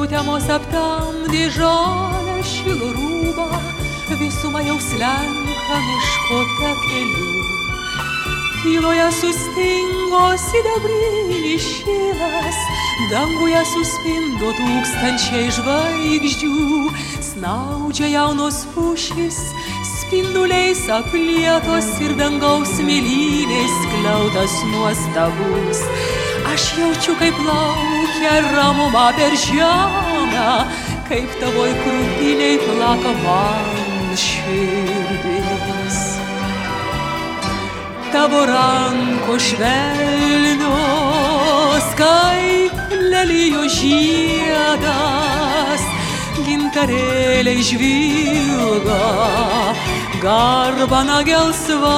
Sutemos aptamdė žalę šilo rūbą, visumą jau slenka miško takeliu. Tyloje sustingo sidabrinis šilas, danguje suspindo tūkstančiai žvaigždžių. Snaudžia jaunos pušys, spinduliais aplietos ir dangaus mėlynės skliautas nuostabus. Aš jaučiu, kaip plaukia ramuma per žemę, kaip tavoj krūtinėj plaka man širdis. Tavo rankos švelnios, kaip lelijų žiedas, gintarėliai žvilga, garbana gelsva.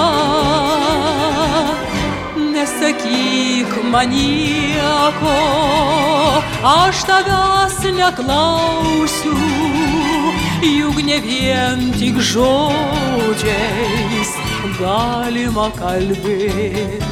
Nesakyk man nieko, aš tavęs neklausiu, juk ne vien tik žodžiais galima kalbėt.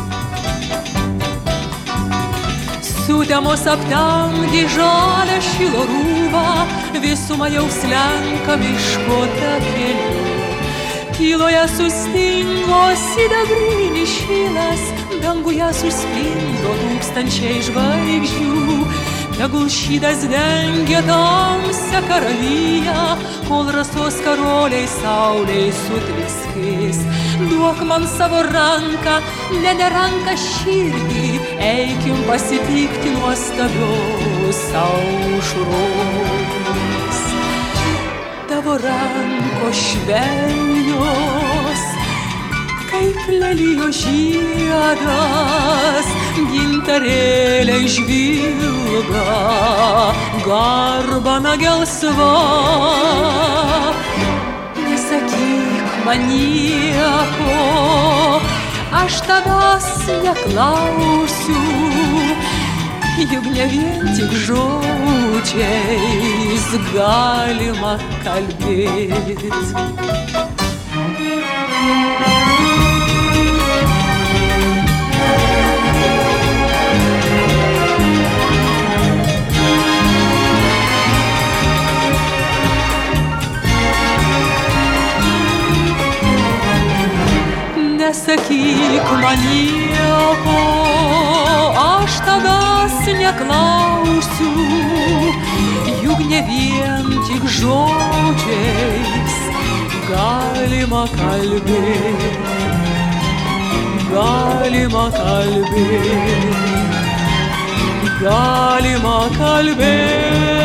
Sutemos aptamdė žalę šilo rūbą, visumą jau slenka miško takeliu. Tyloje sustingo sidabrinis šilas, danguje suspindo tūkstančiai žvaigždžių. Tegul šydas dengia tamsią karaliją, kol rasos karoliai saulei sutviskės. Duok man savo ranką, ne ranką širdį, eikim pasitikti nuostabios aušros. Tavo rankos švelnios, kaip lelijos žiedas, gintarėliai žvilga, garbana gelsva. Nesakyk man nieko, aš tavęs neklausiu, juk ne vien tik žodžiais galima kalbėt. Nesakyk man nieko, aš tavęs neklausiu, juk ne vien tik žodžiais galima kalbėt, galima kalbėt, galima kalbėt.